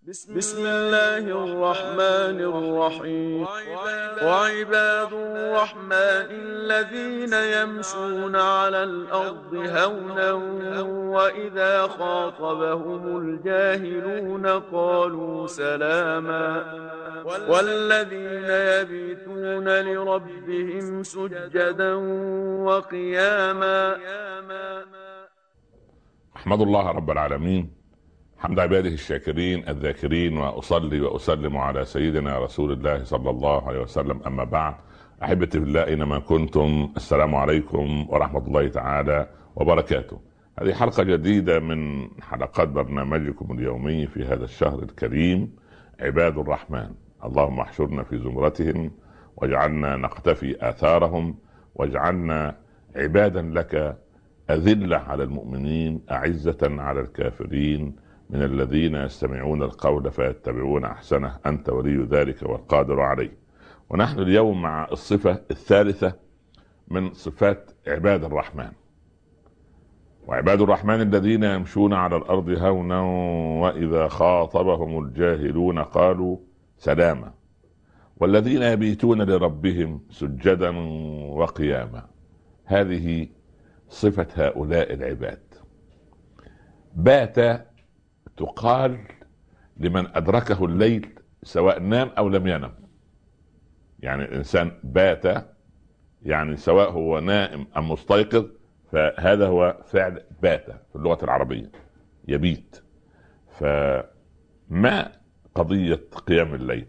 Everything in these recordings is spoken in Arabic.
بسم الله الرحمن الرحيم. وعباد الرحمن الذين يمشون على الأرض هونا وإذا خاطبهم الجاهلون قالوا سلاما والذين يبيتون لربهم سجدا وقياما. أحمد الله رب العالمين حمد عباده الشاكرين الذاكرين، وأصلي وأسلم على سيدنا رسول الله صلى الله عليه وسلم. أما بعد، أحبتي في الله أينما كنتم، السلام عليكم ورحمة الله تعالى وبركاته. هذه حلقة جديدة من حلقات برنامجكم اليومي في هذا الشهر الكريم، عباد الرحمن. اللهم احشرنا في زمرتهم واجعلنا نقتفي آثارهم، واجعلنا عبادا لك أذلة على المؤمنين أعزة على الكافرين، من الذين يستمعون القول فيتبعون أحسنه، أنت ولي ذلك والقادر عليه. ونحن اليوم مع الصفة الثالثة من صفات عباد الرحمن. وعباد الرحمن الذين يمشون على الأرض هونا وإذا خاطبهم الجاهلون قالوا سلاما والذين يبيتون لربهم سجدا وقياما. هذه صفة هؤلاء العباد. بات تقال لمن أدركه الليل سواء نام أو لم ينم. يعني الإنسان بات، يعني سواء هو نائم أم مستيقظ، فهذا هو فعل بات في اللغة العربية، يبيت. فما قضية قيام الليل؟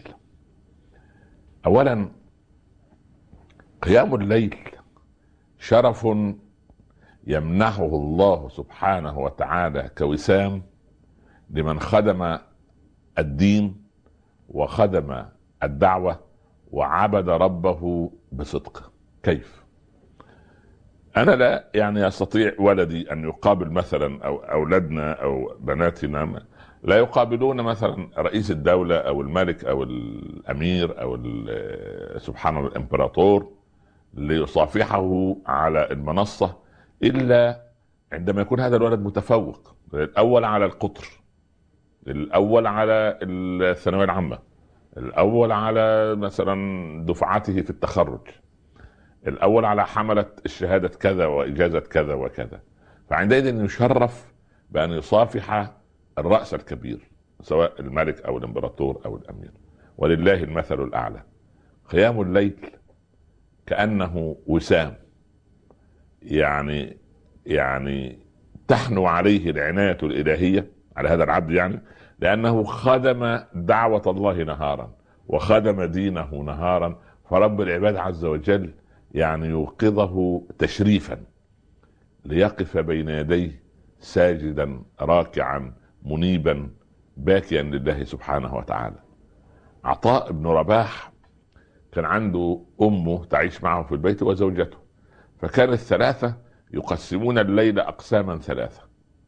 أولا، قيام الليل شرف يمنحه الله سبحانه وتعالى كوسام لمن خدم الدين وخدم الدعوة وعبد ربه بصدق. كيف؟ أنا لا يستطيع ولدي أن يقابل مثلا، أو أولادنا أو بناتنا لا يقابلون مثلا رئيس الدولة أو الملك أو الأمير أو سبحان الله الإمبراطور ليصافحه على المنصة إلا عندما يكون هذا الولد متفوق، الأول على القطر، الأول على الثانوية العامة، الأول على مثلا دفعته في التخرج، الأول على حملة الشهادة كذا وإجازة كذا وكذا. فعندئذ يشرف بأن يصافح الرأس الكبير سواء الملك أو الإمبراطور أو الأمير. ولله المثل الأعلى. قيام الليل كأنه وسام، يعني تحنو عليه العناية الإلهية على هذا العبد، يعني لأنه خدم دعوة الله نهارا وخدم دينه نهارا، فرب العباد عز وجل يعني يوقظه تشريفا ليقف بين يديه ساجدا راكعا منيبا باكيا لله سبحانه وتعالى. عطاء بن رباح كان عنده أمه تعيش معه في البيت وزوجته، فكان الثلاثة يقسمون الليل أقساما ثلاثة.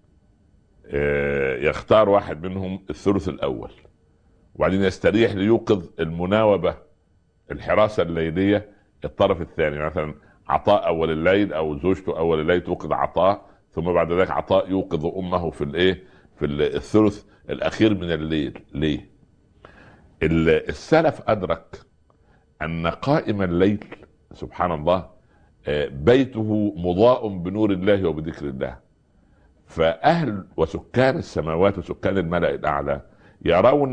يختار واحد منهم الثلث الأول، وبعدين يستريح ليوقظ المناوبة الحراسة الليلية الطرف الثاني. مثلا عطاء أول الليل أو زوجته أول الليل توقظ عطاء، ثم بعد ذلك عطاء يوقظ أمه في الثلث الأخير من الليل. ليه؟ السلف أدرك أن قائم الليل سبحان الله بيته مضاء بنور الله وبذكر الله. فأهل وسكان السماوات وسكان الملأ الأعلى يرون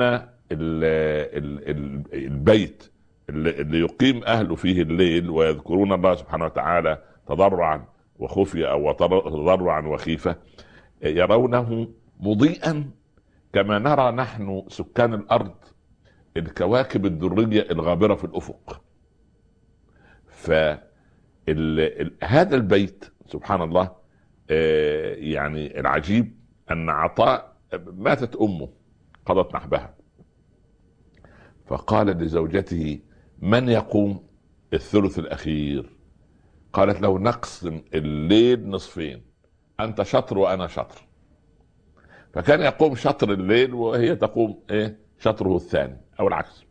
البيت اللي يقيم أهله فيه الليل ويذكرون الله سبحانه وتعالى تضرعا وخفية أو تضرعا وخيفة، يرونه مضيئا كما نرى نحن سكان الأرض الكواكب الدرية الغابرة في الأفق. هذا البيت سبحان الله يعني العجيب أن عطاء ماتت أمه قضت نحبها، فقال لزوجته من يقوم الثلث الأخير؟ قالت له نقسم الليل نصفين، أنت شطر وأنا شطر. فكان يقوم شطر الليل وهي تقوم شطره الثاني أو العكس.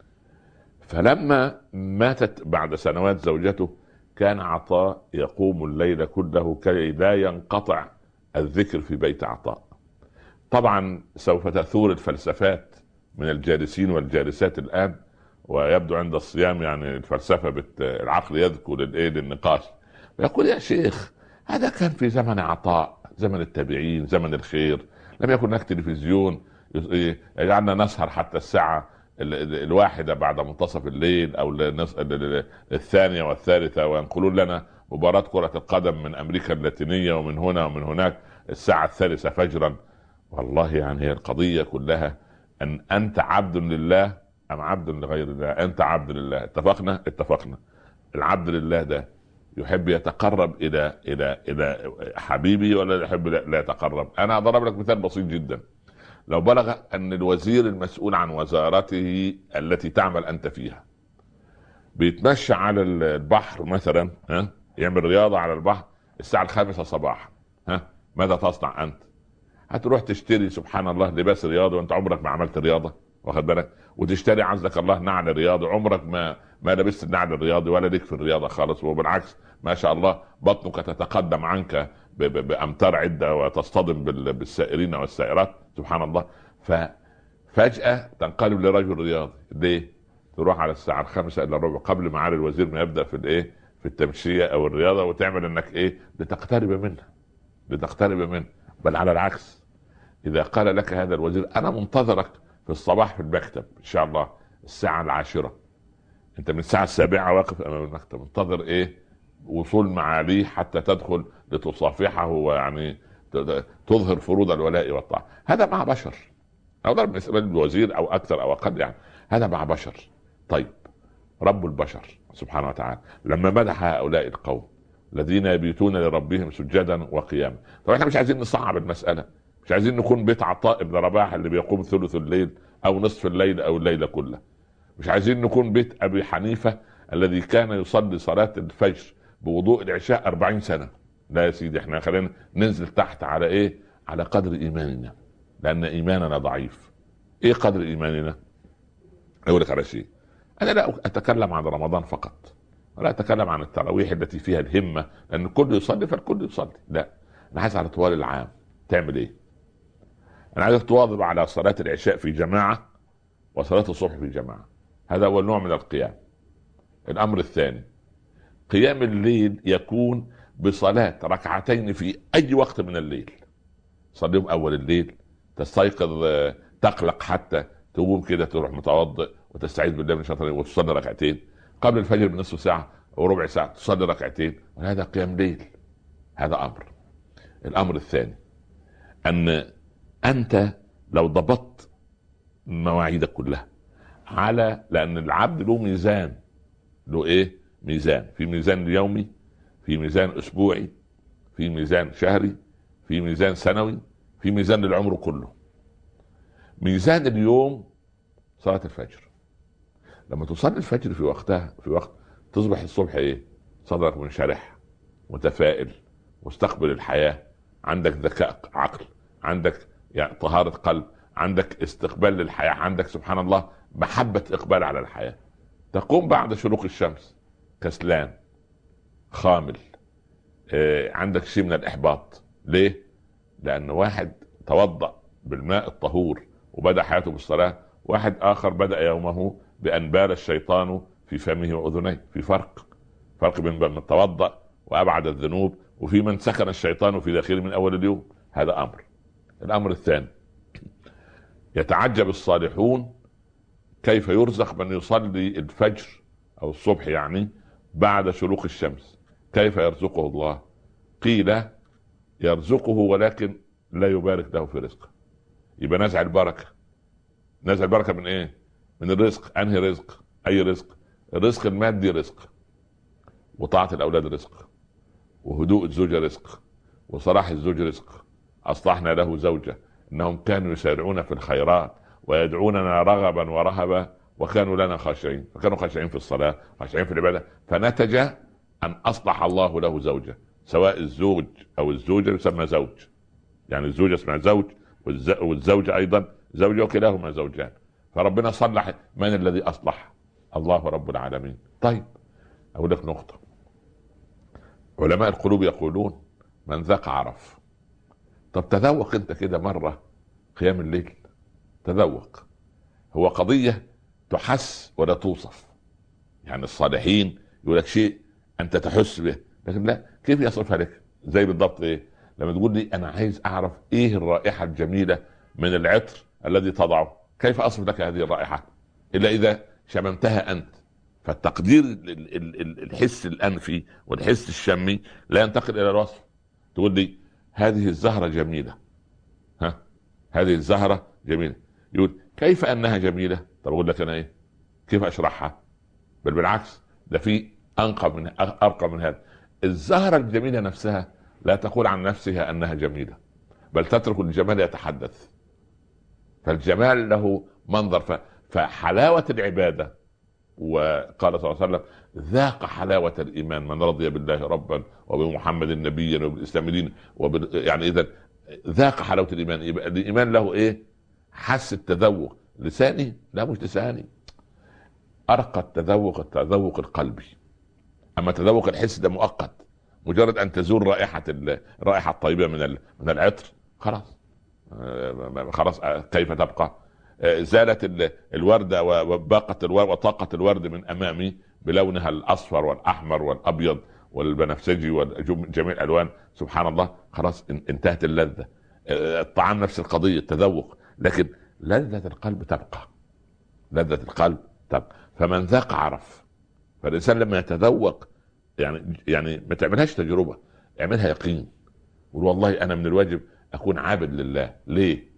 فلما ماتت بعد سنوات زوجته كان عطاء يقوم الليل كله كي لا ينقطع الذكر في بيت عطاء. طبعا سوف تثور الفلسفات من الجالسين والجالسات الآن، ويبدو عند الصيام يعني الفلسفة العقل يذكر للنقاش، ويقول يا شيخ هذا كان في زمن عطاء، زمن التابعين، زمن الخير، لم يكن هناك تلفزيون يجعلنا نسهر حتى الساعة الواحدة بعد منتصف الليل أو الثانية والثالثة، وينقلون لنا مباراة كرة القدم من أمريكا اللاتينية ومن هنا ومن هناك الساعة 3 فجرا. والله يعني هي القضية كلها أن أنت عبد لله أم عبد لغير الله؟ أنت عبد لله، اتفقنا. العبد لله ده يحب يتقرب إلى حبيبي ولا يحب لا يتقرب؟ أنا أضرب لك مثال بسيط جدا. لو بلغ أن الوزير المسؤول عن وزارته التي تعمل أنت فيها بيتمشى على البحر مثلا، يعمل رياضة على البحر الساعة 5 صباحا، ماذا تصنع أنت؟ هتروح تشتري سبحان الله لباس رياضي وانت عمرك ما عملت رياضة، واخد بالك؟ وتشتري عزك الله نعل رياضي، عمرك ما لبست النعل الرياضي ولا ليك في الرياضة خالص، وبالعكس ما شاء الله بطنك تتقدم عنك بأمتار عدة وتصطدم بالسائرين والسائرات سبحان الله. ففجأة تنقلب لرجل رياضي. ليه؟ تروح على الساعة 5 إلا ربع قبل معالي الوزير ما يبدأ في التمشية أو الرياضة، وتعمل إنك لتقترب منه. بل على العكس، إذا قال لك هذا الوزير أنا منتظرك في الصباح في المكتب إن شاء الله الساعة 10، أنت من الساعة 7 واقف أمام المكتب منتظر وصول معاليه حتى تدخل لتصافحه، ويعني تظهر فروض الولاء والطاعة. هذا مع بشر، أو ضرب مثال الوزير أو أكثر أو أقل، يعني هذا مع بشر. طيب رب البشر سبحانه وتعالى لما مدح هؤلاء القوم الذين يبيتون لربهم سجدا وقياما، طبعا احنا مش عايزين نصعب المسألة، مش عايزين نكون بيت عطاء بن رباح اللي بيقوم ثلث الليل أو نصف الليل أو الليلة كلها، مش عايزين نكون بيت أبي حنيفة الذي كان يصلي صلاة الفجر بوضوء العشاء 40 سنة. لا يا سيدي، احنا خلينا ننزل تحت على على قدر إيماننا، لأن إيماننا ضعيف. قدر إيماننا؟ أقول لك على شيء، أنا لا أتكلم عن رمضان فقط، ولا أتكلم عن التراويح التي فيها الهمة لأن الكل يصلي فالكل يصلي، لا، أنا عايز على طوال العام تعمل أنا عايزك تواظب على صلاة العشاء في جماعة وصلاة الصبح في جماعة، هذا أول نوع من القيام. الأمر الثاني، قيام الليل يكون بصلاة ركعتين في أي وقت من الليل، صليهم أول الليل، تستيقظ تقلق حتى تقوم كده تروح متوضئ وتستعيذ بالله من الشيطان وتصلي ركعتين قبل الفجر بنصف ساعة أو ربع ساعة، تصلي ركعتين، وهذا قيام ليل. هذا أمر. الأمر الثاني أن أنت لو ضبطت مواعيدك كلها لأن العبد له ميزان، له ميزان، في ميزان يومي، في ميزان أسبوعي، في ميزان شهري، في ميزان سنوي، في ميزان للعمر كله. ميزان اليوم صلاة الفجر، لما تصلي الفجر في وقتها، في وقت تصبح الصبح صدرك منشرح، متفائل، مستقبل الحياة، عندك ذكاء عقل، عندك طهارة قلب، عندك استقبال للحياة، عندك سبحان الله محبة إقبال على الحياة. تقوم بعد شروق الشمس كسلان خامل، عندك شيء من الإحباط. ليه؟ لأن واحد توضأ بالماء الطهور وبدأ حياته بالصلاة، واحد آخر بدأ يومه بأن بال الشيطان في فمه وأذنيه. في فرق بين من توضأ وأبعد الذنوب وفي من سكن الشيطان في داخله من أول اليوم. هذا أمر. الأمر الثاني، يتعجب الصالحون كيف يرزق من يصلي الفجر أو الصبح يعني بعد شروق الشمس، كيف يرزقه الله؟ قيل يرزقه ولكن لا يبارك له في رزقه. يبقى نزع البركة. نزع البركة من من الرزق. أنهي رزق؟ أي رزق؟ الرزق المادي رزق، وطاعة الأولاد رزق، وهدوء الزوجة رزق، وصلاح الزوج رزق. أصلحنا له زوجة إنهم كانوا يسارعون في الخيرات ويدعوننا رغبا ورهبا وكانوا لنا خاشعين، فكانوا خاشعين في الصلاة، خاشعين في العبادة، فنتج أن أصلح الله له زوجة. سواء الزوج أو الزوجة يسمى زوج، يعني الزوجة اسمها زوج والزوجة أيضا زوجة، وكلاهما زوجان. فربنا صلح. من الذي أصلح؟ الله رب العالمين. طيب أقول لك نقطة، علماء القلوب يقولون من ذاق عرف. طب تذوق انت كده مرة قيام الليل تذوق، هو قضية تحس ولا توصف. يعني الصالحين يقول لك شيء انت تحس به، لكن لا، كيف يصفها لك؟ زي بالضبط ايه لما تقول لي انا عايز اعرف ايه الرائحة الجميلة من العطر الذي تضعه، كيف اصف لك هذه الرائحة الا اذا شممتها انت؟ فالتقدير الحس الانفي والحس الشمي لا ينتقل الى الوصف. تقول لي هذه الزهرة جميلة، ها، هذه الزهرة جميلة، يقول كيف انها جميلة؟ طب اقول لك انا ايه، كيف اشرحها؟ بل بالعكس، ده في ارقى من هذا. الزهرة الجميلة نفسها لا تقول عن نفسها انها جميلة، بل تترك الجمال يتحدث. فالجمال له منظر. فحلاوة العبادة، وقال صلى الله عليه وسلم ذاق حلاوة الإيمان من رضي بالله ربا وبمحمد نبيا وبالإسلام دينا يعني إذا ذاق حلاوة الإيمان. يبقى الإيمان له إيه؟ حس التذوق. لساني لا، مش لساني. أرقى التذوق القلبي، أما تذوق الحس ده مؤقت. مجرد أن تزول الرائحة الطيبة من العطر، خلاص خلاص، كيف تبقى؟ زالت الوردة وباقت الورد وطاقة الورد من أمامي بلونها الأصفر والأحمر والأبيض والبنفسجي وجميع الألوان، سبحان الله، خلاص انتهت اللذة. الطعام نفس القضية، التذوق، لكن لذة القلب تبقى، لذة القلب تبقى. فمن ذاق عرف. فالإنسان لما يتذوق، يعني ما تعملهاش تجربة، اعملها يقين. قول والله أنا من الواجب أكون عابد لله. ليه؟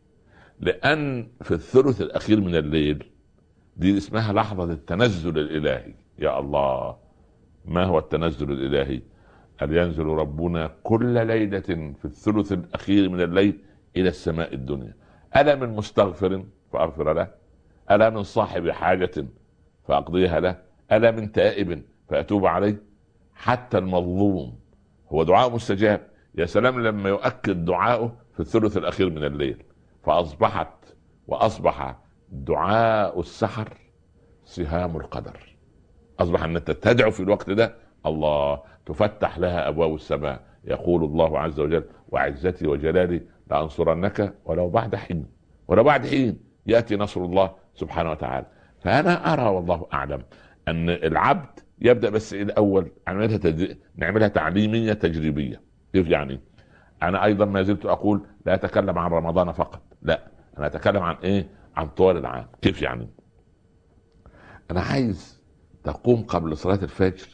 لأن في الثلث الأخير من الليل دي اسمها لحظة التنزل الإلهي. يا الله، ما هو التنزل الإلهي؟ أن ينزل ربنا كل ليلة في الثلث الأخير من الليل إلى السماء الدنيا. ألا من مستغفر فأغفر له، ألا من صاحب حاجة فأقضيها له، ألا من تائب فأتوب عليه. حتى المظلوم هو دعاء مستجاب. يا سلام لما يؤكد دعاؤه في الثلث الأخير من الليل. وأصبح دعاء السحر سهام القدر. أصبح أن تدعو في الوقت ده الله تفتح لها أبواب السماء. يقول الله عز وجل وعزتي وجلالي لأنصرنك ولو بعد حين، ولو بعد حين يأتي نصر الله سبحانه وتعالى. فأنا أرى والله أعلم أن العبد يبدأ بس الأول نعملها تعليمية تجريبية. كيف يعني؟ أنا أيضا ما زلت أقول لا أتكلم عن رمضان فقط، لا، أنا أتكلم عن إيه؟ عن طوال العام. كيف يعني؟ أنا عايز تقوم قبل صلاة الفجر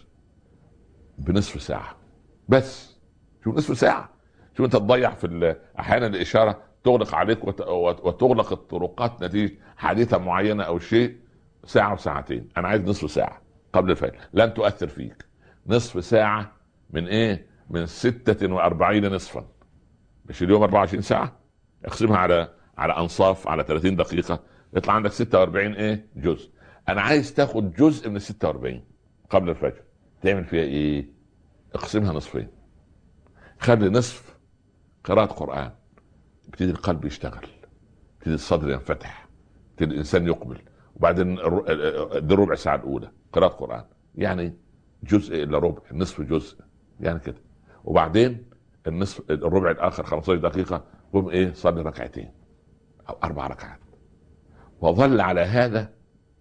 بنصف ساعة بس. شو نصف ساعة؟ شو أنت تضيع في أحيانا الإشارة تغلق عليك وتغلق الطرقات نتيجة حادثة معينة أو شيء، ساعة وساعتين. أنا عايز نصف ساعة قبل الفجر، لن تؤثر فيك. نصف ساعة من إيه؟ من 46 نصفا. مش اليوم 24 ساعة، اقسمها على أنصاف، على 30 دقيقة، يطلع عندك 46 إيه؟ جزء. أنا عايز تاخد جزء من 46 قبل الفجر، تعمل فيها إيه؟ اقسمها نصفين. خلي نصف قراءة قرآن، يبتدي القلب يشتغل، يبتدي الصدر ينفتح، يبتدي الإنسان يقبل. وبعدين دي الربع ساعة الأولى قراءة قرآن، يعني جزء إلا ربع، نصف جزء يعني كده. وبعدين الربع الآخر 15 دقيقة قم إيه؟ صلي ركعتين أو 4 ركعات، وظل على هذا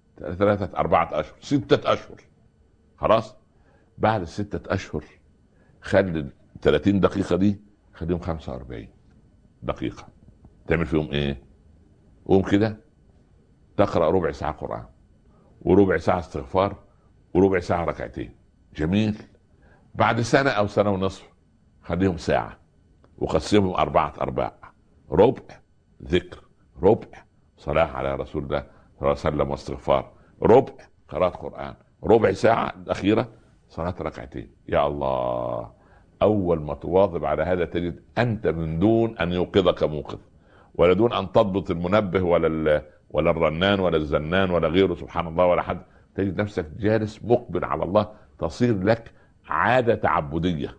4 أشهر 6 أشهر. خلاص بعد 6 أشهر خلي 30 دقيقة دي خليهم 45 دقيقة. تعمل فيهم ايه؟ قوم كده تقرأ ربع ساعة قرآن، وربع ساعة استغفار، وربع ساعة ركعتين. جميل. بعد سنة أو سنة ونصف خليهم ساعة، وقسمهم 4 أرباع. ربع ذكر، ربع صلاة على رسول الله صلى الله عليه وسلم واستغفار، ربع قراءة قرآن، ربع ساعة الأخيرة صلاة ركعتين. يا الله، أول ما تواظب على هذا تجد أنت من دون أن يوقظك موقظ، ولا دون أن تضبط المنبه ولا الرنان ولا الزنان ولا غيره، سبحان الله، ولا حد، تجد نفسك جالس مقبل على الله. تصير لك عادة تعبدية،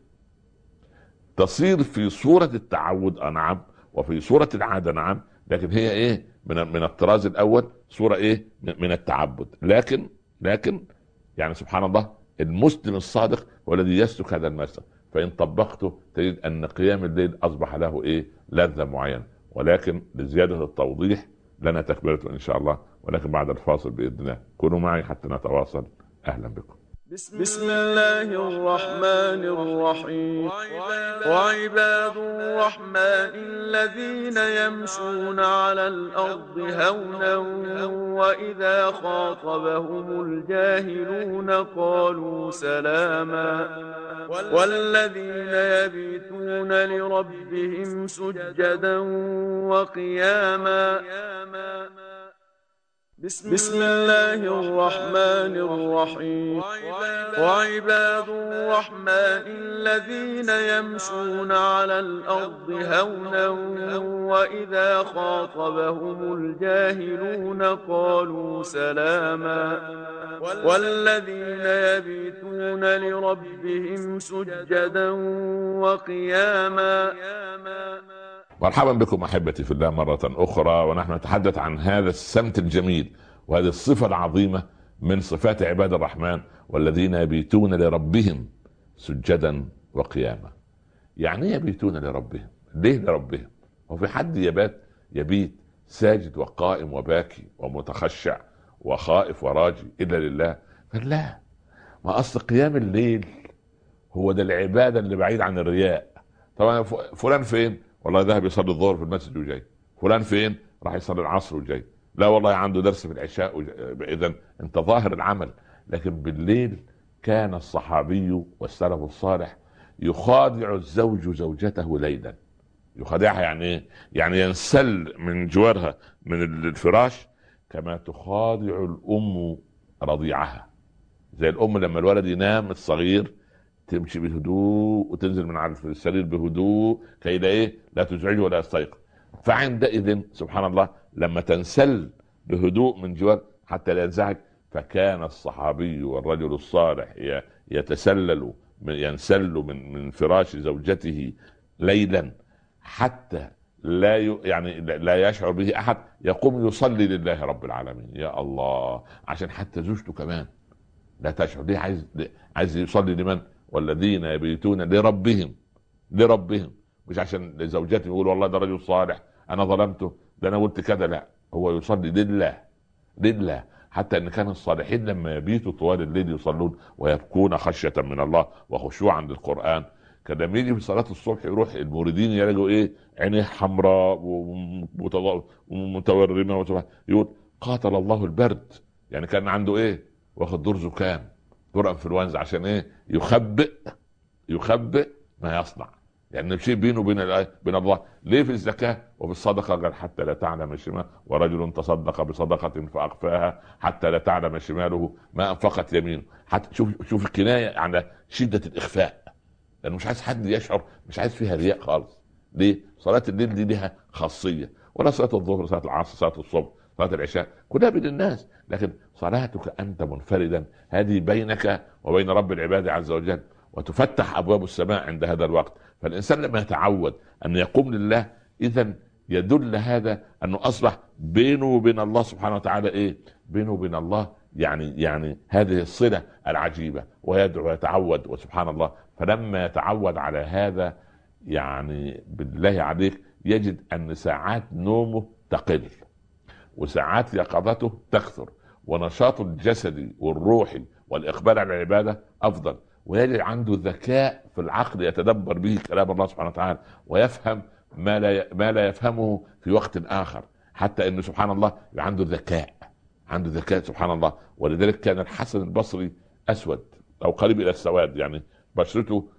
تصير في صورة التعود نعم، وفي صورة العادة نعم، لكن هي ايه؟ من الطراز الأول صورة ايه؟ من التعبد. لكن يعني سبحان الله، المسلم الصادق هو الذي يسلك هذا المسلك. فإن طبقته تجد أن قيام الليل أصبح له إيه؟ لذة معينة. ولكن لزيادة التوضيح لنا تكملة إن شاء الله، ولكن بعد الفاصل بإذن الله. كونوا معي حتى نتواصل. أهلا بكم. بسم الله الرحمن الرحيم. وعباد الرحمن الذين يمشون على الأرض هونا وإذا خاطبهم الجاهلون قالوا سلاما والذين يبيتون لربهم سجدا وقياما. بسم الله الرحمن الرحيم. وعباد الرحمن الذين يمشون على الأرض هونا وإذا خاطبهم الجاهلون قالوا سلاما والذين يبيتون لربهم سجدا وقياما. مرحبا بكم احبتي في الله مره اخرى، ونحن نتحدث عن هذا السمت الجميل وهذه الصفه العظيمه من صفات عباد الرحمن، والذين يبيتون لربهم سجدا وقياما. يعني ايه يبيتون لربهم؟ ليه لربهم؟ وفي حد يبيت ساجد وقائم وباكي ومتخشع وخائف وراجي الا لله؟ فلا، ما اصل قيام الليل هو ده العباده اللي بعيد عن الرياء. طبعا فلان فين؟ والله ذهب يصلي الظهر في المسجد وجاي. فلان فين؟ راح يصلي العصر وجاي. لا والله عنده درس في العشاء اذا انت ظاهر العمل. لكن بالليل كان الصحابي والسلف الصالح يخادع الزوج زوجته ليلا. يخادعها يعني ايه؟ يعني ينسل من جوارها من الفراش كما تخادع الام رضيعها. زي الام لما الولد ينام الصغير تمشي بهدوء وتنزل من على السرير بهدوء كي لا ايه؟ لا تزعجه ولا يستيقظ. فعندئذ سبحان الله لما تنسل بهدوء من جوار حتى لا ينزعج، فكان الصحابي والرجل الصالح ينسل من فراش زوجته ليلا حتى لا يشعر به احد، يقوم يصلي لله رب العالمين. يا الله، عشان حتى زوجته كمان لا تشعر. ليه عايز يصلي لمن؟ والذين يبيتون لربهم، مش عشان زوجته يقول والله ده رجل صالح انا ظلمته ده انا قلت كذا. لا، هو يصلي لله. حتى ان كان الصالحين لما يبيتوا طوال الليل يصلون ويبكون خشية من الله وخشوعا للقرآن. كان لما يجي في صلاة الصبح يروح الموردين يلاقوا ايه؟ عينيه حمراء ومتورمة يقول قاتل الله البرد. يعني كان عنده ايه؟ واخد دور زكام، دور انفلونزا، عشان ايه؟ يخبئ ما يصنع. يعني شيء بينه وبين الله. ليه في الزكاة وفي الصدقة قال حتى لا تعلم شماله، ورجل تصدق بصدقة فأخفاها حتى لا تعلم شماله ما أنفقت يمينه. حتى شوف الكناية على شدة الإخفاء، لأنه مش عايز حد يشعر، مش عايز فيها رياء خالص. ليه؟ صلاة الليل دي لها خاصية، ولا صلاة الظهر، صلاة العصر، صلاة الصبح، صلاة العشاء، كلها بين الناس. لكن صلاتك أنت منفردا هذه بينك وبين رب العباد عز وجل، وتفتح أبواب السماء عند هذا الوقت. فالإنسان لما يتعود أن يقوم لله، إذن يدل هذا أنه أصبح بينه وبين الله سبحانه وتعالى إيه؟ بينه وبين الله يعني هذه الصلة العجيبة، ويدعو ويتعود. وسبحان الله، فلما يتعود على هذا يعني بالله عليك يجد أن ساعات نومه تقل وساعات يقظته تكثر، ونشاط الجسدي والروحي والإقبال على العبادة أفضل، ويجد عنده ذكاء في العقل يتدبر به كلام الله سبحانه وتعالى ويفهم ما لا يفهمه في وقت آخر. حتى إنه سبحان الله عنده ذكاء سبحان الله. ولذلك كان الحسن البصري أسود أو قريب إلى السواد، يعني بشرته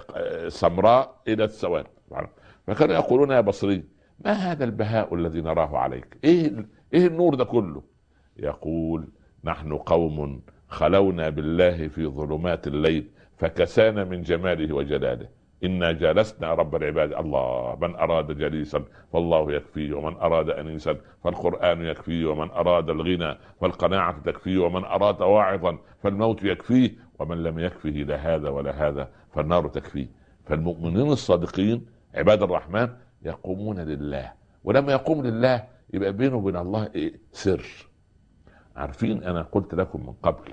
سمراء إلى السواد. فكانوا يقولون يا بصري ما هذا البهاء الذي نراه عليك؟ إيه النور ده كله؟ يقول نحن قوم خلونا بالله في ظلمات الليل فكسانا من جماله وجلاله، إنا جالسنا رب العباد. الله، من أراد جليسا فالله يكفيه، ومن أراد أنيسا فالقرآن يكفيه، ومن أراد الغنى فالقناعة تكفيه، ومن أراد واعظا فالموت يكفيه، ومن لم يكفه لا هذا ولا هذا فالنار تكفيه. فالمؤمنين الصادقين عباد الرحمن يقومون لله، ولما يقوم لله يبقى بينه وبين الله إيه؟ سر. عارفين أنا قلت لكم من قبل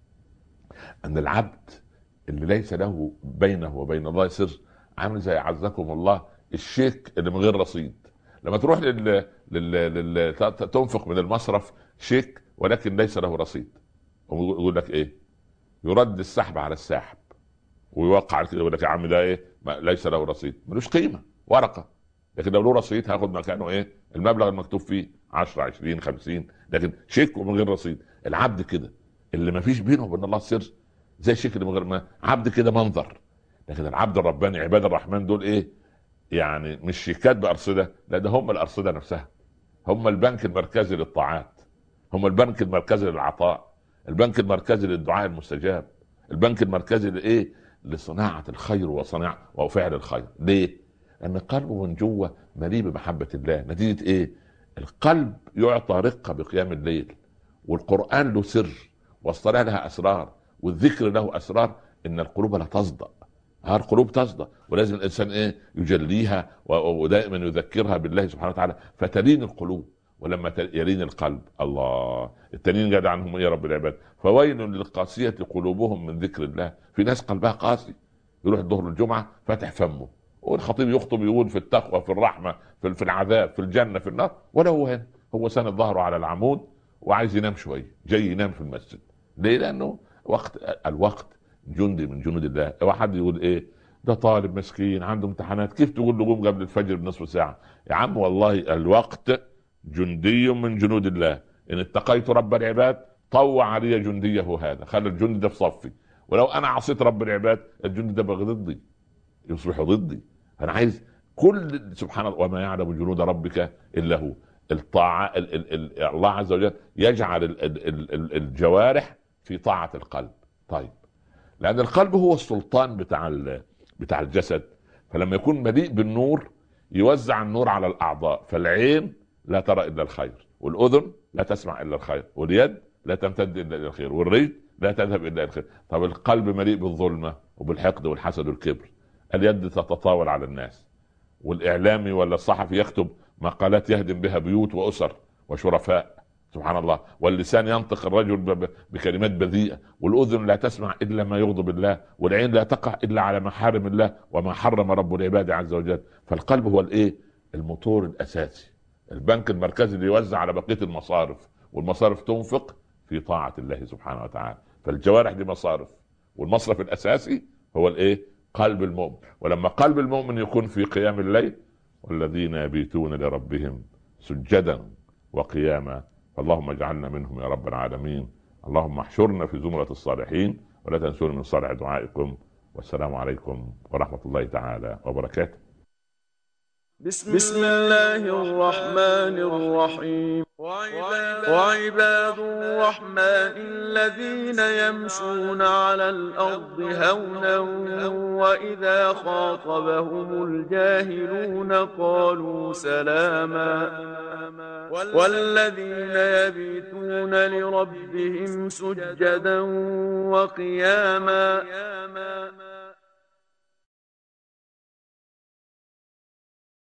أن العبد اللي ليس له بينه وبين الله سر عامل زي عزكم الله الشيك اللي من غير رصيد. لما تروح تنفق من المصرف شيك ولكن ليس له رصيد، يقول لك ايه؟ يرد السحب على الساحب ويوقع كده، يقول لك يا عم ده ايه؟ ليس له رصيد، ملوش قيمه، ورقه. لكن لو له رصيد هاخد مكانه ايه؟ المبلغ المكتوب فيه 10 20 50. لكن شيك ومن غير رصيد، العبد كده اللي ما فيش بينه وبين الله سر، زي الشيك اللي من غير ما عبد كده منظر. لكن العبد الرباني عباد الرحمن دول ايه؟ يعني مش شيكات بارصده، لا ده هم الارصده نفسها، هم البنك المركزي للطاعات، هم البنك المركزي للعطاء، البنك المركزي للدعاء المستجاب، البنك المركزي لايه؟ لصناعه الخير وصناعه وفعل الخير. ليه؟ لان قلبه من جوه مليء بمحبه الله. نتيجه ايه؟ القلب يعطى رقه بقيام الليل، والقران له سر، والصلاه لها اسرار، والذكر له اسرار. ان القلوب لا تصدأ، القلوب تصدأ، ولازم الانسان ايه؟ يجليها ودائما يذكرها بالله سبحانه وتعالى فتلين القلوب. ولما يلين القلب، الله، التانيين قال عنهم يا رب العباد فويل للقاسية قلوبهم من ذكر الله. في ناس قلبها قاسي، يروح الظهر الجمعة فاتح فمه، والخطيب يخطب يقول في التقوى في الرحمة في العذاب في الجنة في النار، ولا هو هنا، هو ساند ظهره على العمود وعايز ينام شوية، جاي ينام في المسجد. ليه؟ لأنه الوقت جندي من جنود الله. واحد يقول ايه؟ ده طالب مسكين عنده امتحانات، كيف تقول له قوم قبل الفجر بنصف ساعة؟ يا عم والله الوقت جندي من جنود الله، ان اتقيت رب العباد طوع علي جنديه هذا، خلى الجندي ده في صفي، ولو انا عصيت رب العباد الجندي ده بقى ضدي، يصبح ضدي. انا عايز كل سبحان الله وما يعلم جنود ربك الا هو. الطاعه الله عز وجل يجعل الجوارح في طاعه القلب. طيب، لان القلب هو السلطان بتاع الجسد، فلما يكون مليء بالنور يوزع النور على الاعضاء، فالعين لا ترى الا الخير، والاذن لا تسمع الا الخير، واليد لا تمتد الا الى الخير، والرجل لا تذهب الا الى الخير. طب القلب مليء بالظلمه وبالحقد والحسد والكبر، اليد تتطاول على الناس، والاعلامي ولا الصحفي يكتب مقالات يهدم بها بيوت واسر وشرفاء، سبحان الله. واللسان ينطق الرجل بكلمات بذيئه، والاذن لا تسمع الا ما يغضب الله، والعين لا تقع الا على محارم الله وما حرم رب العباد عز وجل. فالقلب هو الايه؟ الموتور الاساسي، البنك المركزي اللي يوزع على بقيه المصارف، والمصارف تنفق في طاعه الله سبحانه وتعالى. فالجوارح دي مصارف، والمصرف الاساسي هو الايه؟ قلب المؤمن. ولما قلب المؤمن يكون في قيام الليل، والذين يبيتون لربهم سجدا وقياما، فاللهم اجعلنا منهم يا رب العالمين. اللهم احشرنا في زمرة الصالحين، ولا تنسونا من صالح دعائكم. والسلام عليكم ورحمة الله تعالى وبركاته. بسم الله الرحمن الرحيم. وعباد الرحمن الذين يمشون على الأرض هونا وإذا خاطبهم الجاهلون قالوا سلاما. والذين يبيتون لربهم سجدا وقياما